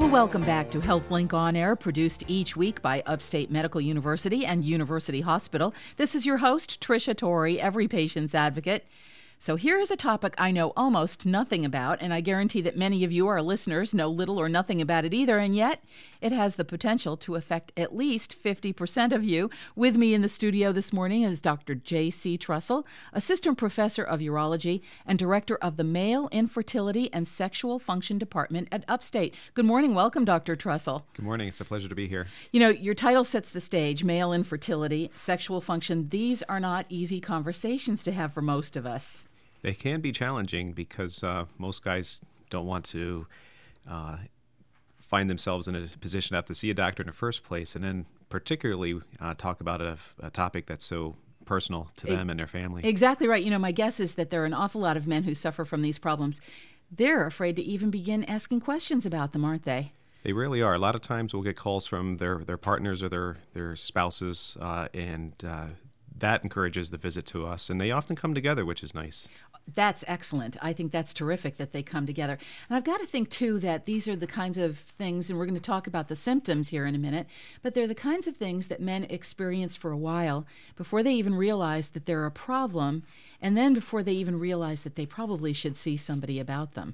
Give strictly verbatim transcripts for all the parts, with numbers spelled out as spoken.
Welcome back to HealthLink On Air, produced each week by Upstate Medical University and University Hospital. This is your host, Tricia Torrey, every patient's advocate. So here is a topic I know almost nothing about, and I guarantee that many of you, our listeners, know little or nothing about it either, and yet it has the potential to affect at least fifty percent of you. With me in the studio this morning is Doctor J C Trussell, Assistant Professor of Urology and Director of the Male Infertility and Sexual Function Department at Upstate. Good morning. Welcome, Doctor Trussell. Good morning. It's a pleasure to be here. You know, your title sets the stage, male infertility, sexual function. These are not easy conversations to have for most of us. They can be challenging because uh, most guys don't want to uh, find themselves in a position to have to see a doctor in the first place, and then particularly uh, talk about a, a topic that's so personal to them it, and their family. Exactly right. You know, my guess is that there are an awful lot of men who suffer from these problems. They're afraid to even begin asking questions about them, aren't they? They really are. A lot of times we'll get calls from their, their partners or their, their spouses, uh, and uh, that encourages the visit to us, and they often come together, which is nice. That's excellent. I think that's terrific that they come together. And I've got to think, too, that these are the kinds of things, and we're going to talk about the symptoms here in a minute, but they're the kinds of things that men experience for a while before they even realize that they're a problem, and then before they even realize that they probably should see somebody about them.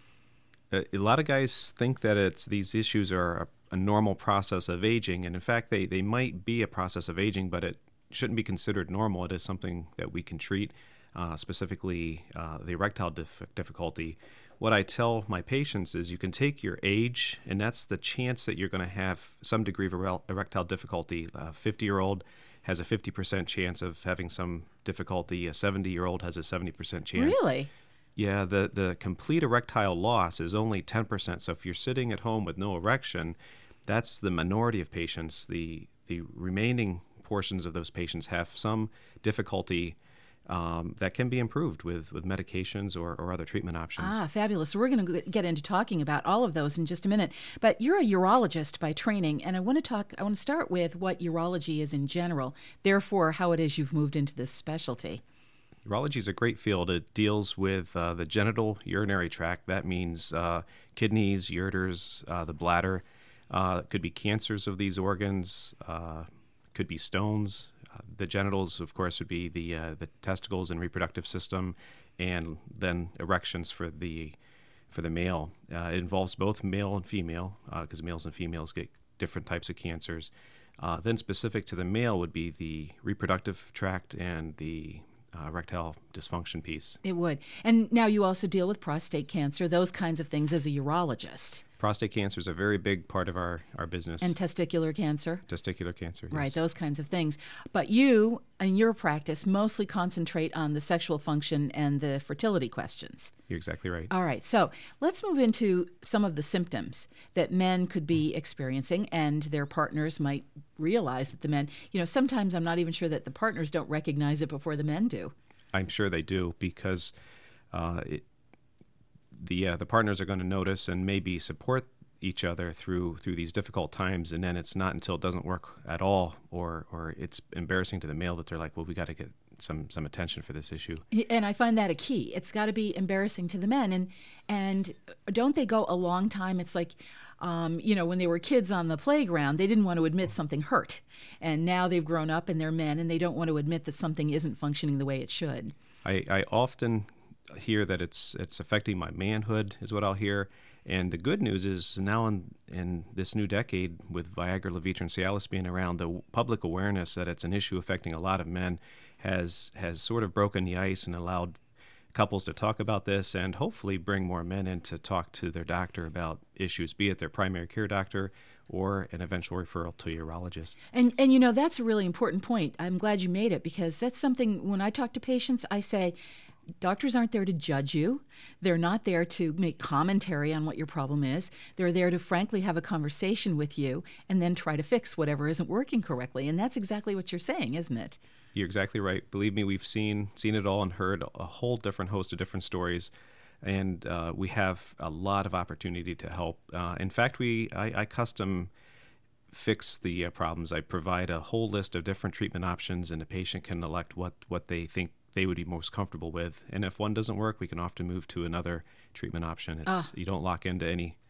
A, a lot of guys think that it's these issues are a, a normal process of aging, and in fact, they, they might be a process of aging, but it shouldn't be considered normal. It is something that we can treat. Uh, specifically uh, the erectile dif- difficulty. What I tell my patients is you can take your age, and that's the chance that you're going to have some degree of erel- erectile difficulty. A fifty-year-old has a fifty percent chance of having some difficulty. A seventy-year-old has a seventy percent chance. Really? Yeah, the, the complete erectile loss is only ten percent. So if you're sitting at home with no erection, that's the minority of patients. The, the remaining portions of those patients have some difficulty Um, that can be improved with, with medications or, or other treatment options. Ah, fabulous. So we're going to get into talking about all of those in just a minute. But you're a urologist by training, and I want to talk. I want to start with what urology is in general, therefore how it is you've moved into this specialty. Urology is a great field. It deals with uh, the genital urinary tract. That means uh, kidneys, ureters, uh, the bladder. Uh, it could be cancers of these organs, uh, could be stones. The genitals, of course, would be the uh, the testicles and reproductive system, and then erections for the for the male. Uh, it involves both male and female, because uh, males and females get different types of cancers. Uh, then specific to the male would be the reproductive tract and the uh, erectile dysfunction piece. It would. And now you also deal with prostate cancer, those kinds of things as a urologist. Prostate cancer is a very big part of our, our business. And testicular cancer. Testicular cancer, yes. Right, those kinds of things. But you, in your practice, mostly concentrate on the sexual function and the fertility questions. You're exactly right. All right, so let's move into some of the symptoms that men could be experiencing, and their partners might realize that the men, you know, sometimes I'm not even sure that the partners don't recognize it before the men do. I'm sure they do, because uh, it, the uh, the partners are going to notice and maybe support each other through through these difficult times, and then it's not until it doesn't work at all, or or it's embarrassing to the male, that they're like, well, we got to get some some attention for this issue. And I find that a key. It's got to be embarrassing to the men, and and don't they go a long time? It's like, um, you know, when they were kids on the playground, they didn't want to admit something hurt, and now they've grown up and they're men, and they don't want to admit that something isn't functioning the way it should. I, I often hear that it's it's affecting my manhood, is what I'll hear. And the good news is now in, in this new decade, with Viagra, Levitra, and Cialis being around, the public awareness that it's an issue affecting a lot of men has has sort of broken the ice and allowed couples to talk about this, and hopefully bring more men in to talk to their doctor about issues, be it their primary care doctor or an eventual referral to a urologist. And, and you know, that's a really important point. I'm glad you made it, because that's something, when I talk to patients, I say, doctors aren't there to judge you. They're not there to make commentary on what your problem is. They're there to frankly have a conversation with you and then try to fix whatever isn't working correctly. And that's exactly what you're saying, isn't it? You're exactly right. Believe me, we've seen seen it all and heard a whole different host of different stories. And uh, we have a lot of opportunity to help. Uh, in fact, we I, I custom fix the uh, problems. I provide a whole list of different treatment options, and the patient can elect what, what they think they would be most comfortable with. And if one doesn't work, we can often move to another treatment option. It's, oh. You don't lock into any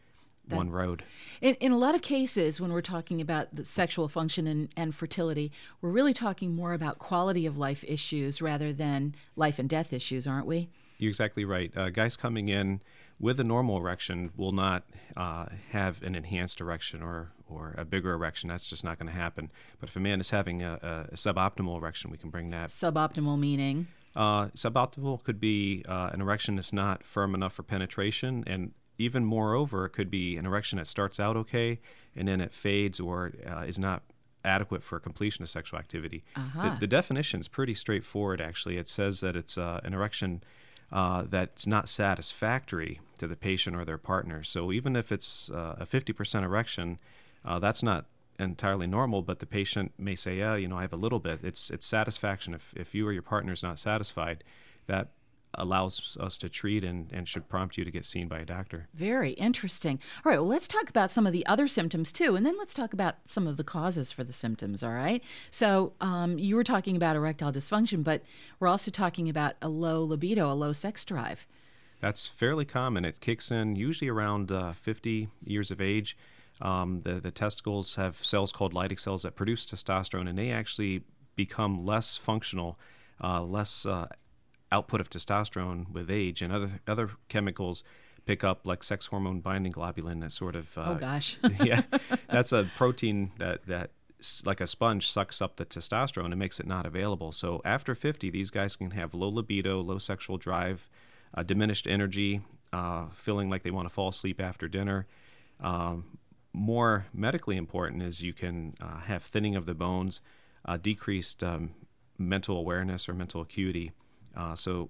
That, one road. In, in a lot of cases, when we're talking about the sexual function and, and fertility, we're really talking more about quality of life issues rather than life and death issues, aren't we? You're exactly right. Uh, guys coming in with a normal erection will not uh, have an enhanced erection or, or a bigger erection. That's just not going to happen. But if a man is having a, a, a suboptimal erection, we can bring that. Suboptimal meaning? Uh, suboptimal could be uh, an erection that's not firm enough for penetration, and even moreover, it could be an erection that starts out okay and then it fades or uh, is not adequate for completion of sexual activity. Uh-huh. The, the definition is pretty straightforward, actually. It says that it's uh, an erection uh, that's not satisfactory to the patient or their partner. So even if it's uh, a fifty percent erection, uh, that's not entirely normal, but the patient may say, yeah, you know, I have a little bit. It's it's satisfaction. If if you or your partner is not satisfied, that allows us to treat and, and should prompt you to get seen by a doctor. Very interesting. All right, well, let's talk about some of the other symptoms too, and then let's talk about some of the causes for the symptoms, all right? So um, you were talking about erectile dysfunction, but we're also talking about a low libido, a low sex drive. That's fairly common. It kicks in usually around uh, fifty years of age. Um, the, the testicles have cells called Leydig cells that produce testosterone, and they actually become less functional, uh, less uh, output of testosterone with age, and other other chemicals pick up, like sex hormone binding globulin. That sort of uh, oh gosh, yeah, that's a protein that that like a sponge sucks up the testosterone and makes it not available. So after fifty, these guys can have low libido, low sexual drive, uh, diminished energy, uh, feeling like they want to fall asleep after dinner. Um, more medically important is you can uh, have thinning of the bones, uh, decreased um, mental awareness or mental acuity. Uh, so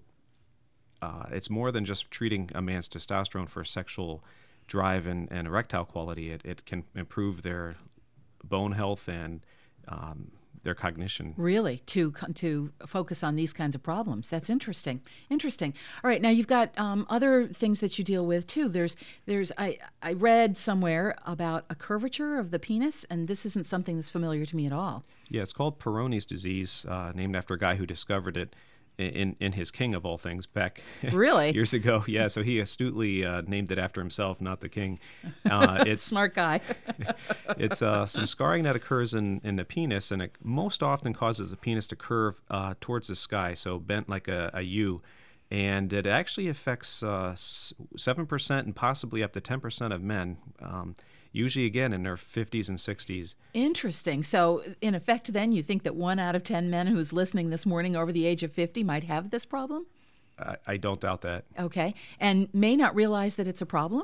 uh, it's more than just treating a man's testosterone for sexual drive and, and erectile quality. It, it can improve their bone health and um, their cognition. Really, to to focus on these kinds of problems. That's interesting. Interesting. All right, now you've got um, other things that you deal with too. There's there's I I read somewhere about a curvature of the penis, and this isn't something that's familiar to me at all. Yeah, it's called Peyronie's disease, uh, named after a guy who discovered it in in his king of all things back really years ago. Yeah, so he astutely uh, named it after himself, not the king. Uh, it's smart guy. It's uh, some scarring that occurs in, in the penis, and it most often causes the penis to curve uh, towards the sky, so bent like a, a U. And it actually affects uh, seven percent and possibly up to ten percent of men, um, usually, again, in their fifties and sixties. Interesting. So, in effect, then, you think that one out of ten men who's listening this morning over the age of fifty might have this problem? I, I don't doubt that. Okay. And may not realize that it's a problem?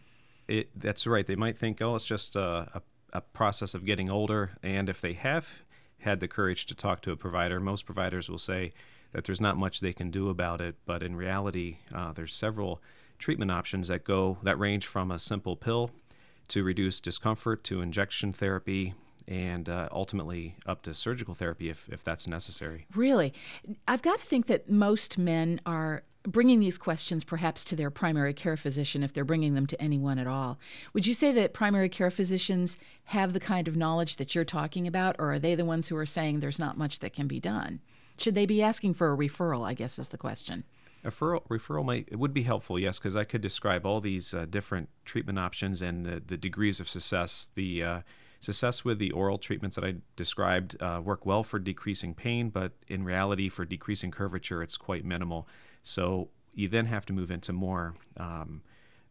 It, that's right. They might think, oh, it's just a, a, a process of getting older. And if they have had the courage to talk to a provider, most providers will say that there's not much they can do about it. But in reality, uh, there's several treatment options that go that range from a simple pill to reduce discomfort, to injection therapy, and uh, ultimately up to surgical therapy if, if that's necessary. Really? I've got to think that most men are bringing these questions perhaps to their primary care physician if they're bringing them to anyone at all. Would you say that primary care physicians have the kind of knowledge that you're talking about, or are they the ones who are saying there's not much that can be done? Should they be asking for a referral, I guess is the question. A referral, referral might, it would be helpful, yes, because I could describe all these uh, different treatment options and the, the degrees of success. The uh, success with the oral treatments that I described uh, work well for decreasing pain, but in reality, for decreasing curvature, it's quite minimal. So you then have to move into more um,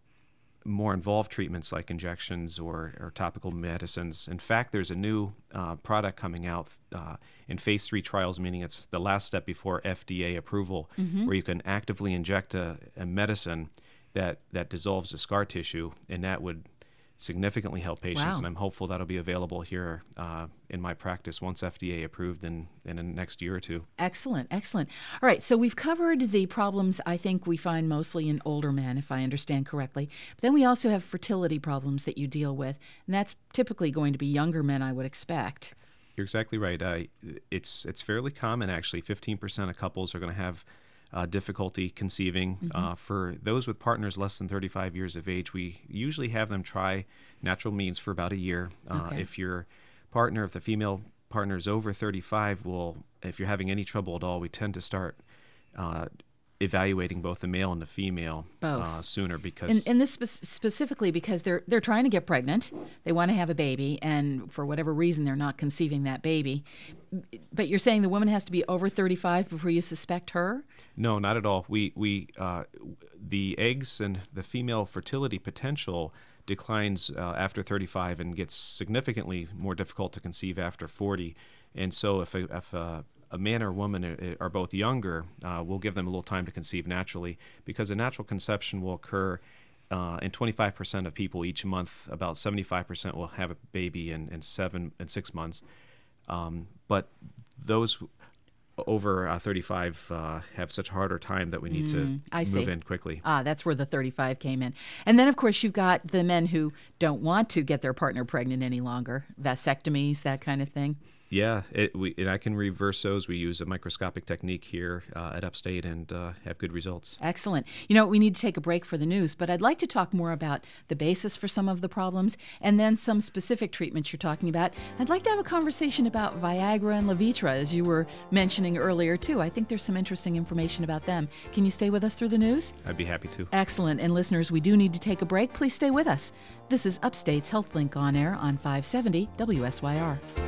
more involved treatments like injections or, or topical medicines. In fact, there's a new uh, product coming out uh, in phase three trials, meaning it's the last step before F D A approval, mm-hmm. where you can actively inject a, a medicine that, that dissolves the scar tissue, and that would significantly help patients. Wow. And I'm hopeful that'll be available here uh, in my practice once F D A approved in, in the next year or two. Excellent, excellent. All right, so we've covered the problems I think we find mostly in older men, if I understand correctly. But then we also have fertility problems that you deal with, and that's typically going to be younger men, I would expect. You're exactly right. Uh, it's it's fairly common, actually. fifteen percent of couples are going to have Uh, difficulty conceiving. Mm-hmm. Uh, for those with partners less than thirty-five years of age, we usually have them try natural means for about a year. Uh, okay. If your partner, if the female partner is over thirty-five, will if you're having any trouble at all, we tend to start uh, evaluating both the male and the female Both. Uh, sooner because And, and this spe- specifically because they're they're trying to get pregnant, they want to have a baby, and for whatever reason they're not conceiving that baby. But you're saying the woman has to be over thirty-five before you suspect her? no, not at all. We we uh, the eggs and the female fertility potential declines uh, after thirty-five and gets significantly more difficult to conceive after forty. And so if a, if a, a man or woman are, are both younger, uh, we'll give them a little time to conceive naturally, because a natural conception will occur uh, in twenty-five percent of people each month. About seventy-five percent will have a baby in, in seven and six months. Um, but those over uh, thirty-five uh, have such a harder time that we need to I move see. in quickly. Ah, that's where the thirty-five came in. And then, of course, you've got the men who don't want to get their partner pregnant any longer, vasectomies, that kind of thing. Yeah, it, we, and I can reverse those. We use a microscopic technique here uh, at Upstate and uh, have good results. Excellent. You know, we need to take a break for the news, but I'd like to talk more about the basis for some of the problems and then some specific treatments you're talking about. I'd like to have a conversation about Viagra and Levitra, as you were mentioning earlier, too. I think there's some interesting information about them. Can you stay with us through the news? I'd be happy to. Excellent. And listeners, we do need to take a break. Please stay with us. This is Upstate's HealthLink on air on five seventy W S Y R.